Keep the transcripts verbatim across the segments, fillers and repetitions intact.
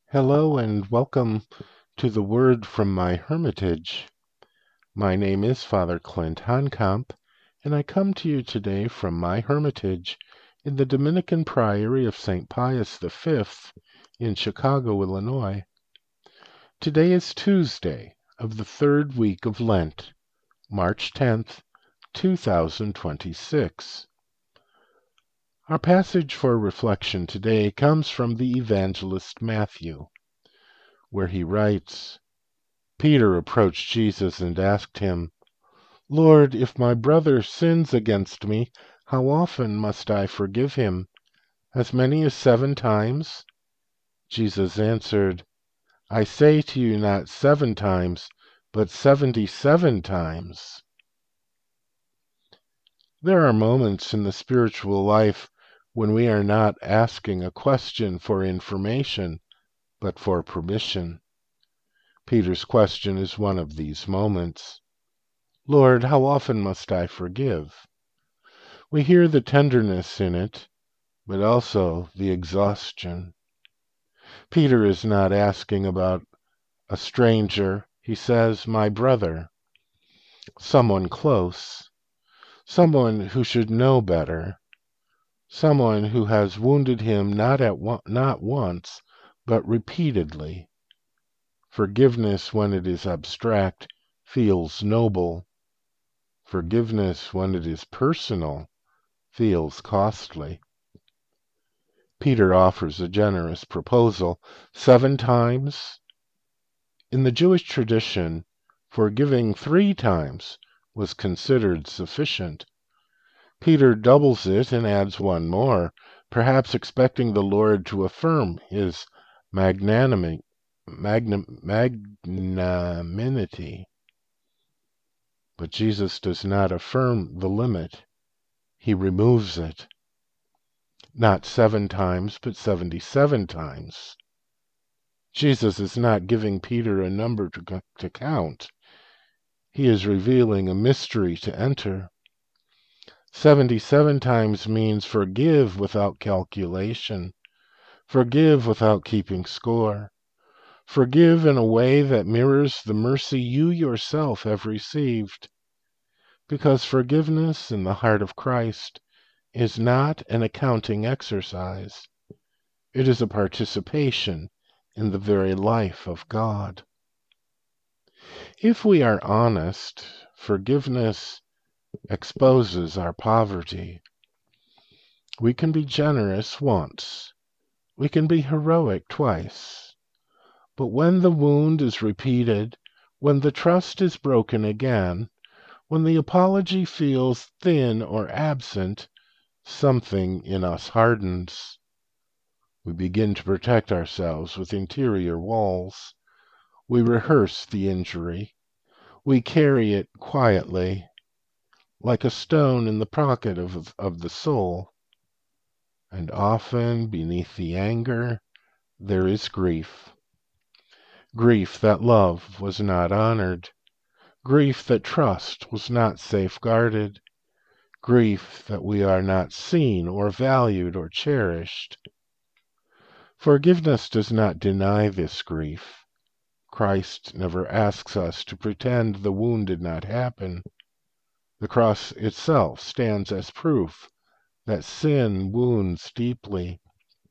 Hello and welcome to the Word from my Hermitage. My name is Father Clint Honkamp, and I come to you today from my Hermitage in the Dominican Priory of Saint Pius the Fifth in Chicago, Illinois. Today is Tuesday of the third week of Lent, March tenth, two thousand twenty-six. Our passage for reflection today comes from the evangelist Matthew, where he writes, Peter approached Jesus and asked him, Lord, if my brother sins against me, how often must I forgive him? As many as seven times? Jesus answered, I say to you not seven times, but seventy-seven times. There are moments in the spiritual life when we are not asking a question for information, but for permission. Peter's question is one of these moments. Lord, how often must I forgive? We hear the tenderness in it, but also the exhaustion. Peter is not asking about a stranger. He says, my brother, someone close, someone who should know better, someone who has wounded him not at one, not once, but repeatedly. Forgiveness, when it is abstract, feels noble. Forgiveness, when it is personal, feels costly. Peter offers a generous proposal. Seven times? In the Jewish tradition, forgiving three times was considered sufficient. Peter doubles it and adds one more, perhaps expecting the Lord to affirm his magnanimity. Magnum, magnanimity. But Jesus does not affirm the limit. He removes it. Not seven times, but seventy-seven times. Jesus is not giving Peter a number to, to count. He is revealing a mystery to enter. Seventy-seven times means forgive without calculation. Forgive without keeping score. Forgive in a way that mirrors the mercy you yourself have received. Because forgiveness in the heart of Christ is not an accounting exercise. It is a participation in the very life of God. If we are honest, forgiveness exposes our poverty. We can be generous once. We can be heroic twice. But when the wound is repeated, when the trust is broken again, when the apology feels thin or absent, something in us hardens. We begin to protect ourselves with interior walls. We rehearse the injury. We carry it quietly, like a stone in the pocket of, of the soul. And often, beneath the anger, there is grief. Grief that love was not honored. Grief that trust was not safeguarded. Grief that we are not seen or valued or cherished. Forgiveness does not deny this grief. Christ never asks us to pretend the wound did not happen. The cross itself stands as proof that sin wounds deeply.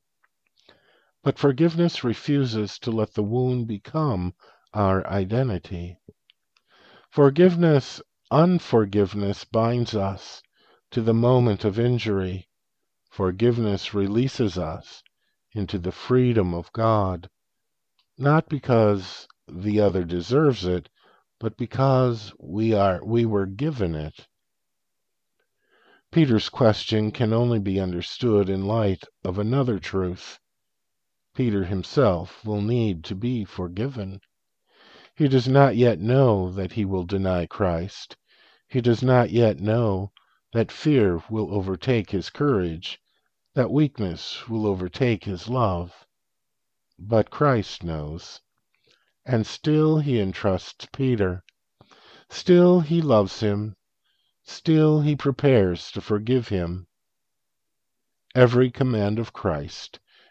But forgiveness refuses to let the wound become our identity. Forgiveness, unforgiveness binds us to the moment of injury. Forgiveness releases us into the freedom of God, not because the other deserves it, but because we are we were given it. Peter's question can only be understood in light of another truth. Peter himself will need to be forgiven. He does not yet know that he will deny Christ. He does not yet know that fear will overtake his courage, that weakness will overtake his love. But Christ knows, and still he entrusts Peter. Still he loves him. Still he prepares to forgive him. Every command of Christ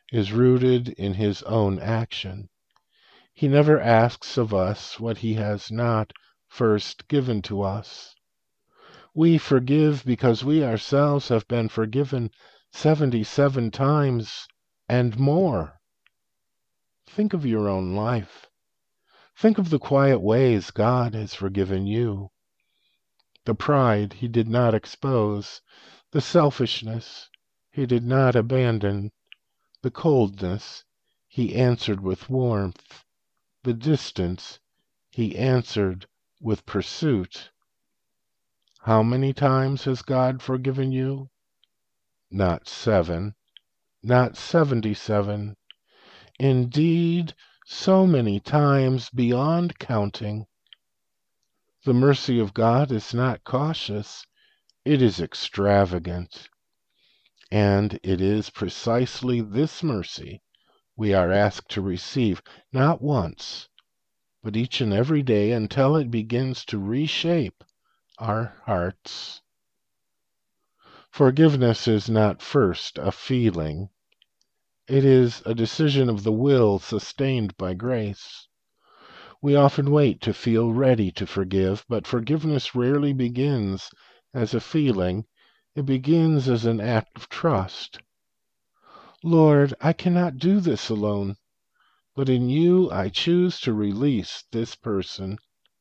is rooted in his own action. He never asks of us what he has not first given to us. We forgive because we ourselves have been forgiven seventy-seven times and more. Think of your own life. Think of the quiet ways God has forgiven you. The pride he did not expose, the selfishness he did not abandon, the coldness he answered with warmth, the distance he answered with pursuit. How many times has God forgiven you? Not seven, not seventy-seven. Indeed, so many times beyond counting. The mercy of God is not cautious, it is extravagant. And it is precisely this mercy we are asked to receive, not once, but each and every day until it begins to reshape our hearts. Forgiveness is not first a feeling. It is a decision of the will sustained by grace. We often wait to feel ready to forgive, but forgiveness rarely begins as a feeling. It begins as an act of trust. Lord, I cannot do this alone, but in you I choose to release this person.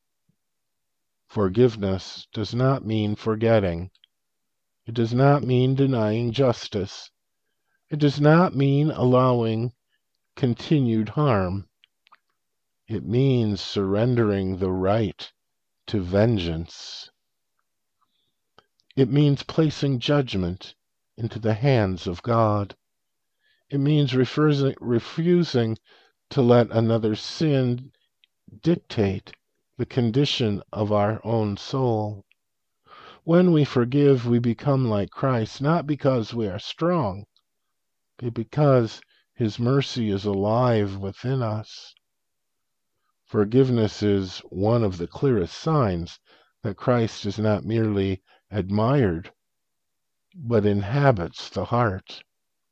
Forgiveness does not mean forgetting. It does not mean denying justice. It does not mean allowing continued harm. It means surrendering the right to vengeance. It means placing judgment into the hands of God. It means refusing, refusing to let another sin dictate the condition of our own soul. When we forgive, we become like Christ, not because we are strong, but because his mercy is alive within us. Forgiveness is one of the clearest signs that Christ is not merely admired, but inhabits the heart.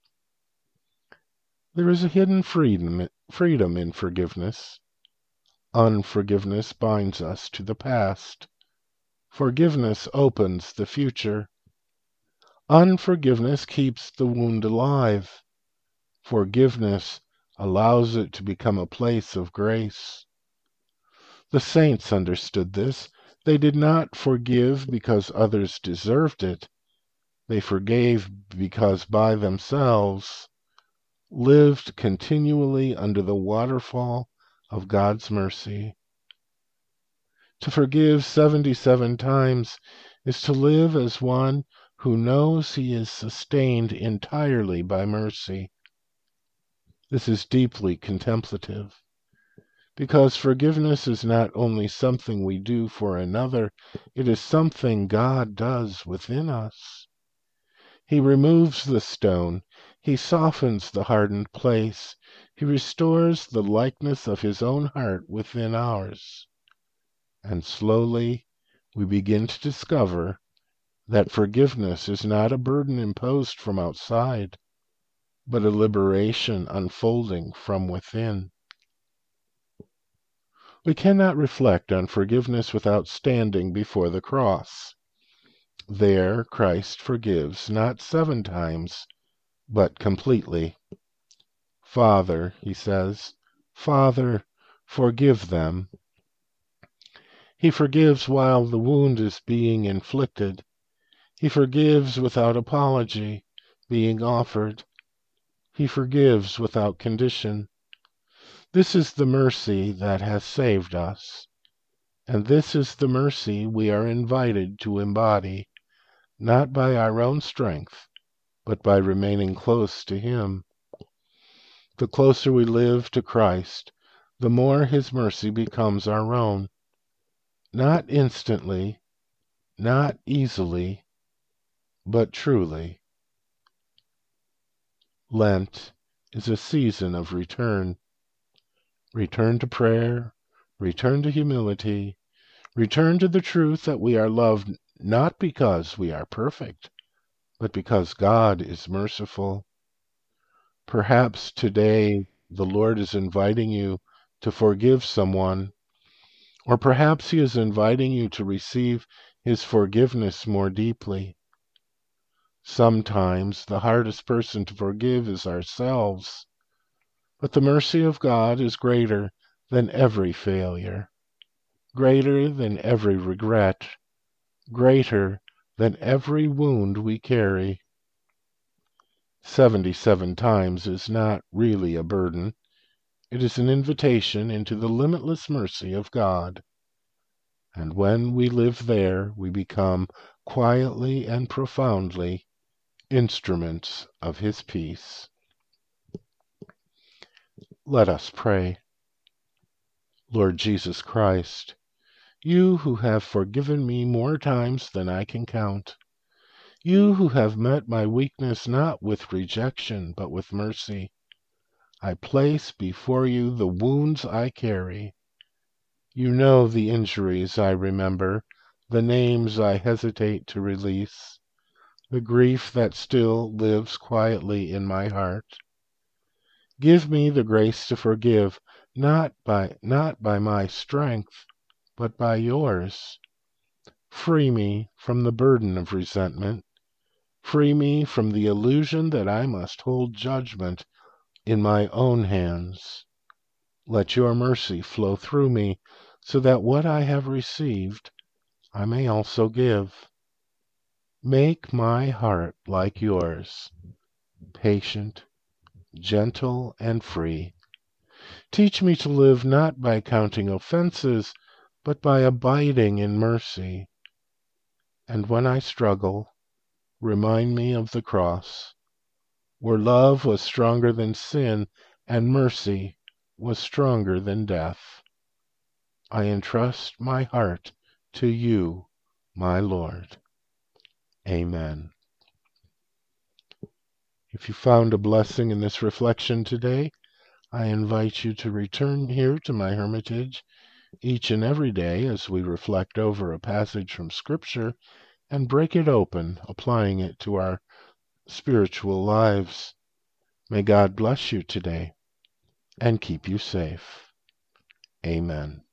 There is a hidden freedom, freedom in forgiveness. Unforgiveness binds us to the past. Forgiveness opens the future. Unforgiveness keeps the wound alive. Forgiveness allows it to become a place of grace. The saints understood this. They did not forgive because others deserved it. They forgave because by themselves lived continually under the waterfall of God's mercy. To forgive seventy-seven times is to live as one who knows he is sustained entirely by mercy. This is deeply contemplative, because forgiveness is not only something we do for another, it is something God does within us. He removes the stone, he softens the hardened place, he restores the likeness of his own heart within ours. And slowly we begin to discover that forgiveness is not a burden imposed from outside, but a liberation unfolding from within. We cannot reflect on forgiveness without standing before the cross. There Christ forgives not seven times, but completely. Father, he says, Father, forgive them. He forgives while the wound is being inflicted. He forgives without apology being offered. He forgives without condition. This is the mercy that has saved us, and this is the mercy we are invited to embody, not by our own strength, but by remaining close to him. The closer we live to Christ, the more his mercy becomes our own. Not instantly, not easily, but truly. Lent is a season of return. Return to prayer, return to humility, return to the truth that we are loved not because we are perfect, but because God is merciful. Perhaps today the Lord is inviting you to forgive someone, or perhaps He is inviting you to receive His forgiveness more deeply. Sometimes the hardest person to forgive is ourselves, but the mercy of God is greater than every failure, greater than every regret, greater than every wound we carry. Seventy-seven times is not really a burden. It is an invitation into the limitless mercy of God. And when we live there, we become quietly and profoundly instruments of His peace. Let us pray. Lord Jesus Christ, You who have forgiven me more times than I can count, You who have met my weakness not with rejection but with mercy, I place before You the wounds I carry. You know the injuries I remember, the names I hesitate to release, the grief that still lives quietly in my heart. Give me the grace to forgive, not by, not by my strength, but by Yours. Free me from the burden of resentment. Free me from the illusion that I must hold judgment in my own hands. Let Your mercy flow through me, so that what I have received I may also give. Make my heart like Yours, patient, gentle, and free. Teach me to live not by counting offenses, but by abiding in mercy. And when I struggle, remind me of the cross, where love was stronger than sin and mercy was stronger than death. I entrust my heart to You, my Lord. Amen. If you found a blessing in this reflection today, I invite you to return here to my hermitage each and every day as we reflect over a passage from Scripture and break it open, applying it to our spiritual lives. May God bless you today and keep you safe. Amen.